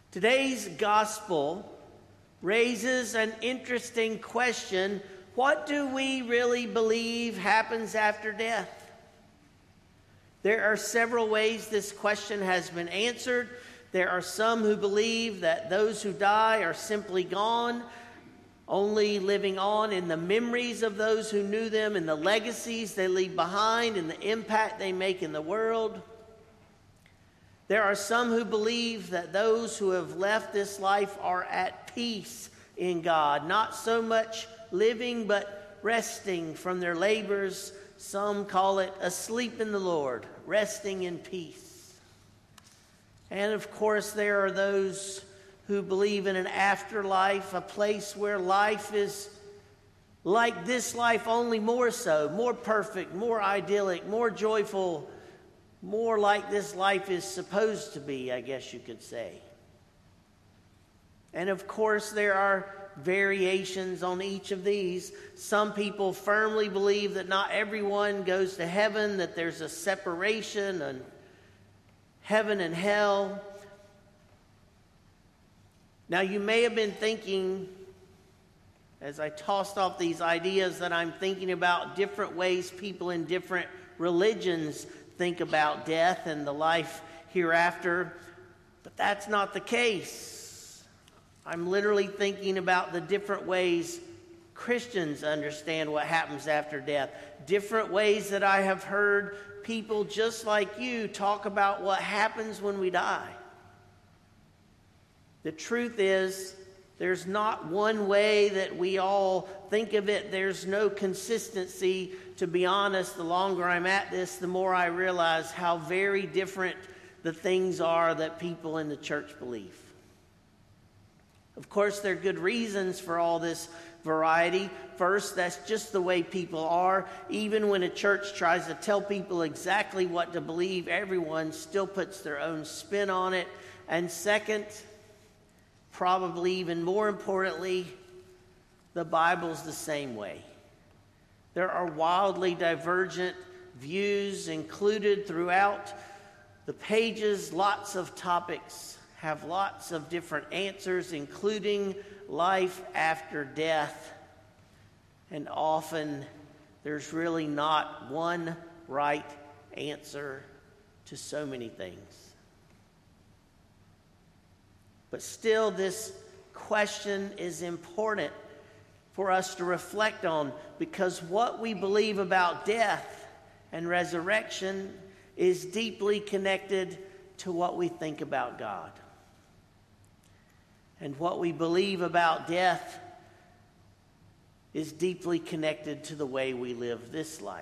Today's gospel raises an interesting question. What do we really believe happens after death? There are several ways this question has been answered. There are some who believe that those who die are simply gone, only living on in the memories of those who knew them and the legacies they leave behind and the impact they make in the world. There are some who believe that those who have left this life are at peace in God, not so much living but resting from their labors. Some call it asleep in the Lord, resting in peace. And of course, there are those who believe in an afterlife, a place where life is like this life, only more so, more perfect, more idyllic, more joyful, more like this life is supposed to be, I guess you could say. And of course, there are variations on each of these. Some people firmly believe that not everyone goes to heaven, that there's a separation and heaven and hell. Now, you may have been thinking, as I tossed off these ideas, that I'm thinking about different ways people in different religions think about death and the life hereafter, but that's not the case. I'm literally thinking about the different ways Christians understand what happens after death, different ways that I have heard people just like you talk about what happens when we die. The truth is, there's not one way that we all think of it. There's no consistency. To be honest, the longer I'm at this, the more I realize how very different the things are that people in the church believe. Of course, there are good reasons for all this variety. First, that's just the way people are. Even when a church tries to tell people exactly what to believe, everyone still puts their own spin on it. And second, probably even more importantly, the Bible's the same way. There are wildly divergent views included throughout the pages. Lots of topics have lots of different answers, including life after death. And often there's really not one right answer to so many things. But still, this question is important for us to reflect on, because what we believe about death and resurrection is deeply connected to what we think about God. And what we believe about death is deeply connected to the way we live this life.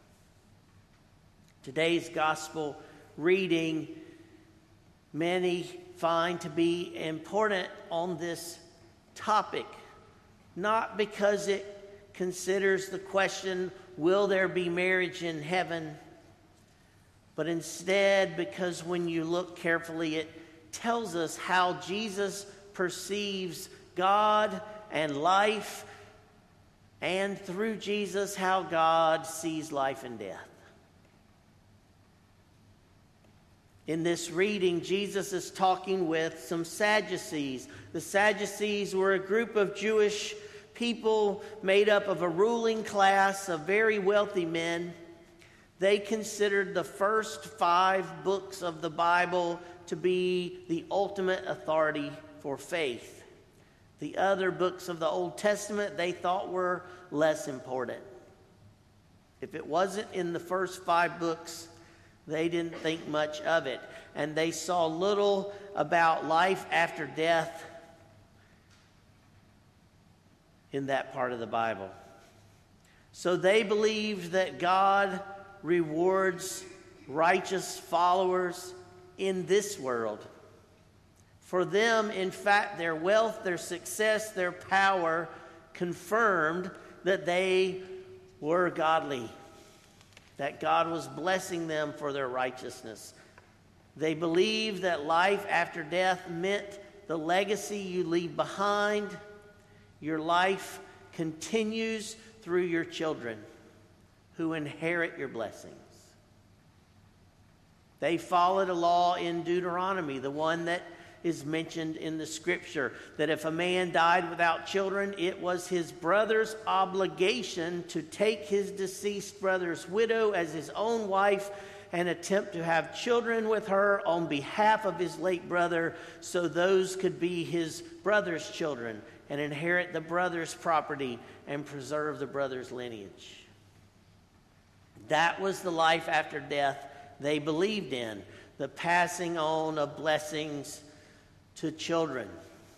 Today's gospel reading, many find to be important on this topic, not because it considers the question, will there be marriage in heaven? But instead, because when you look carefully, it tells us how Jesus perceives God and life, and through Jesus, how God sees life and death. In this reading, Jesus is talking with some Sadducees. The Sadducees were a group of Jewish people made up of a ruling class of very wealthy men. They considered the first 5 books of the Bible to be the ultimate authority for faith. The other books of the Old Testament they thought were less important. If it wasn't in the first 5 books, they didn't think much of it. And they saw little about life after death in that part of the Bible. So they believed that God rewards righteous followers in this world. For them, in fact, their wealth, their success, their power confirmed that they were godly, that God was blessing them for their righteousness. They believed that life after death meant the legacy you leave behind. Your life continues through your children who inherit your blessings. They followed a law in Deuteronomy, the one that is mentioned in the scripture, that if a man died without children, it was his brother's obligation to take his deceased brother's widow as his own wife and attempt to have children with her on behalf of his late brother, so those could be his brother's children and inherit the brother's property and preserve the brother's lineage. That was the life after death they believed in, the passing on of blessings to children.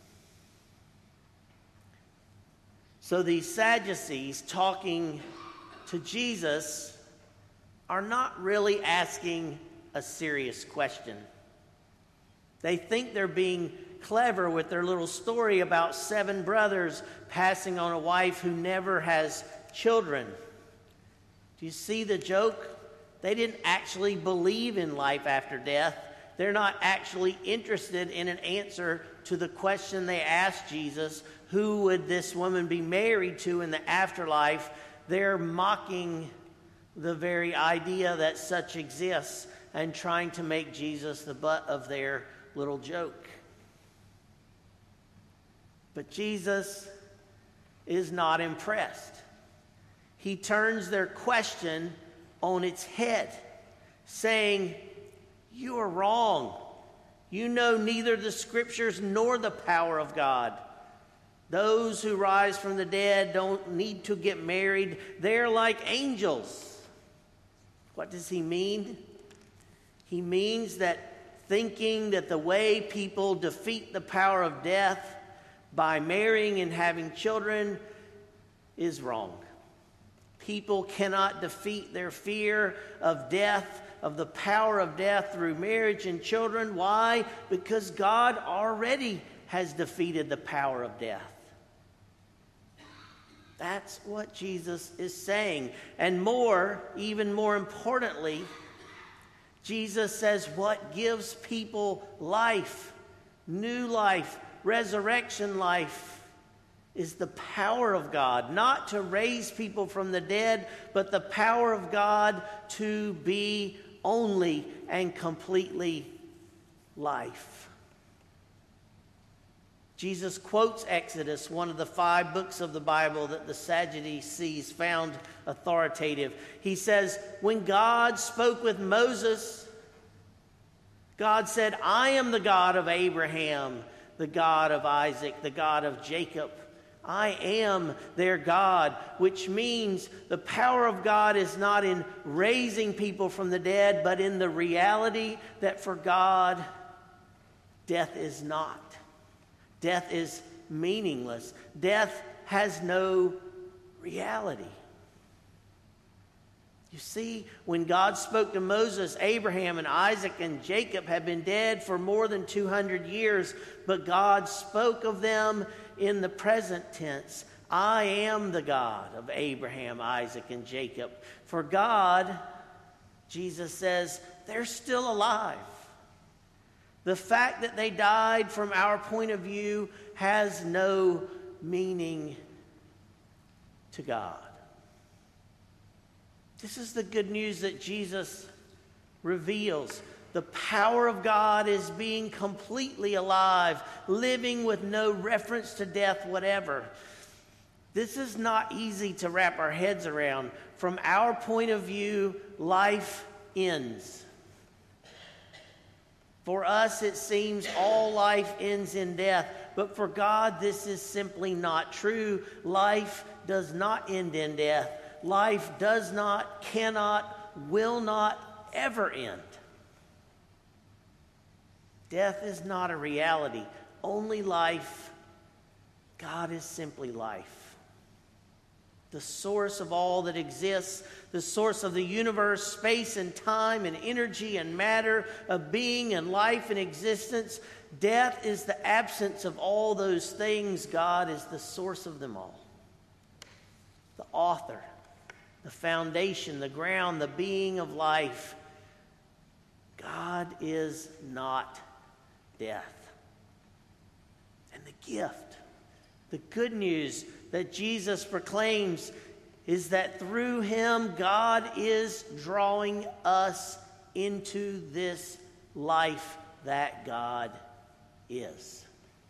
So these Sadducees talking to Jesus are not really asking a serious question. They think they're being clever with their little story about 7 brothers passing on a wife who never has children. Do you see the joke? They didn't actually believe in life after death. They're not actually interested in an answer to the question they asked Jesus, who would this woman be married to in the afterlife? They're mocking the very idea that such exists and trying to make Jesus the butt of their little joke. But Jesus is not impressed. He turns their question on its head, saying, "You are wrong. You know neither the scriptures nor the power of God. Those who rise from the dead don't need to get married. They're like angels." What does he mean? He means that thinking that the way people defeat the power of death by marrying and having children is wrong. People cannot defeat their fear of death, of the power of death, through marriage and children. Why? Because God already has defeated the power of death. That's what Jesus is saying. And more, even more importantly, Jesus says what gives people life, new life, resurrection life, is the power of God. Not to raise people from the dead, but the power of God to be only and completely life. Jesus quotes Exodus, one of the 5 books of the Bible that the Sadducees found authoritative. He says, when God spoke with Moses, God said, "I am the God of Abraham, the God of Isaac, the God of Jacob. I am their God," which means the power of God is not in raising people from the dead, but in the reality that for God, death is not. Death is meaningless. Death has no reality. You see, when God spoke to Moses, Abraham and Isaac and Jacob had been dead for more than 200 years, but God spoke of them in the present tense. I am the God of Abraham, Isaac, and Jacob. For God, Jesus says, they're still alive. The fact that they died from our point of view has no meaning to God. This is the good news that Jesus reveals. The power of God is being completely alive, living with no reference to death whatever. This is not easy to wrap our heads around. From our point of view, life ends. For us, it seems all life ends in death. But for God, this is simply not true. Life does not end in death. Life does not, cannot, will not ever end. Death is not a reality. Only life. God is simply life. The source of all that exists, the source of the universe, space and time and energy and matter, of being and life and existence. Death is the absence of all those things. God is the source of them all. The author, the foundation, the ground, the being of life. God is not death. And the gift, the good news that Jesus proclaims is that through him, God is drawing us into this life that God is.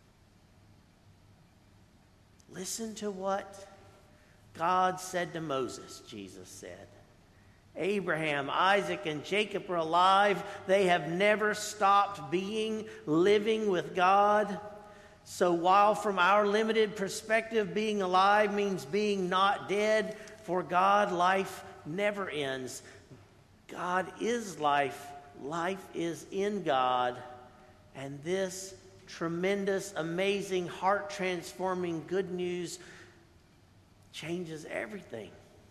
Listen to what God said to Moses, Jesus said. Abraham, Isaac, and Jacob are alive. They have never stopped living with God. So while from our limited perspective, being alive means being not dead, for God, life never ends. God is life. Life is in God. And this tremendous, amazing, heart-transforming good news changes everything.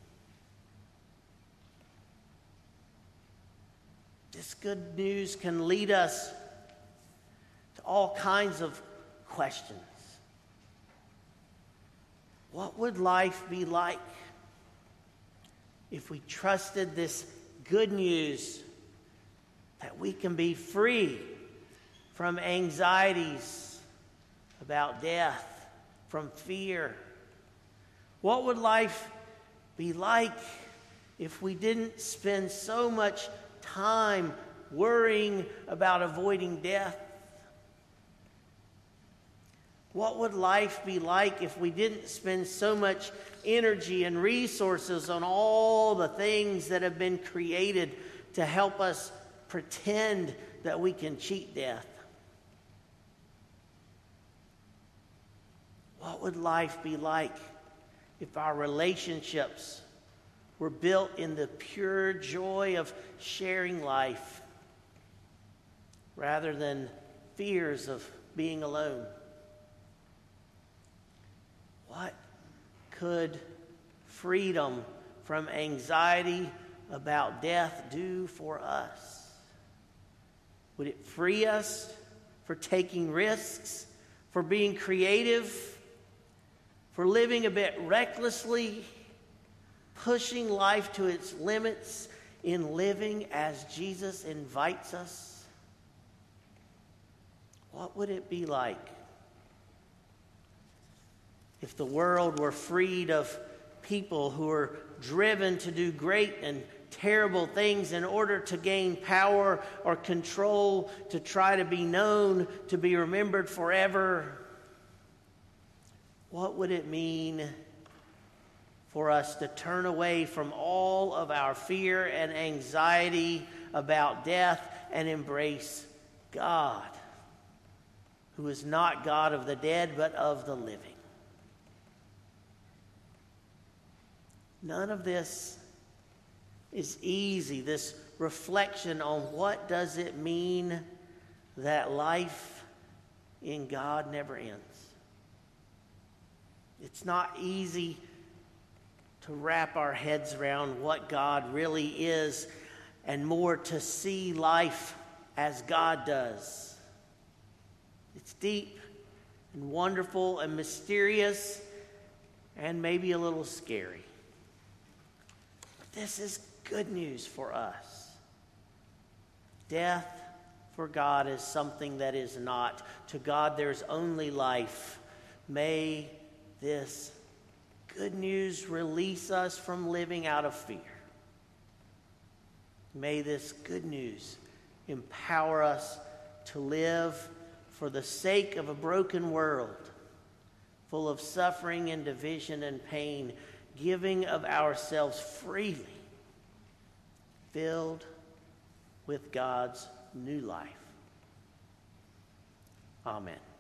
This good news can lead us to all kinds of questions. What would life be like if we trusted this good news that we can be free from anxieties about death, from fear? What would life be like if we didn't spend so much time worrying about avoiding death? What would life be like if we didn't spend so much energy and resources on all the things that have been created to help us pretend that we can cheat death? What would life be like if our relationships were built in the pure joy of sharing life rather than fears of being alone? What could freedom from anxiety about death do for us? Would it free us for taking risks, for being creative, for living a bit recklessly, pushing life to its limits in living as Jesus invites us? What would it be like if the world were freed of people who are driven to do great and terrible things in order to gain power or control, to try to be known, to be remembered forever? What would it mean for us to turn away from all of our fear and anxiety about death and embrace God, who is not God of the dead, but of the living? None of this is easy, this reflection on what does it mean that life in God never ends. It's not easy to wrap our heads around what God really is, and more to see life as God does. It's deep and wonderful and mysterious and maybe a little scary. This is good news for us. Death for God is something that is not. To God there's only life. May this good news release us from living out of fear. May this good news empower us to live for the sake of a broken world, full of suffering and division and pain, giving of ourselves freely, filled with God's new life. Amen.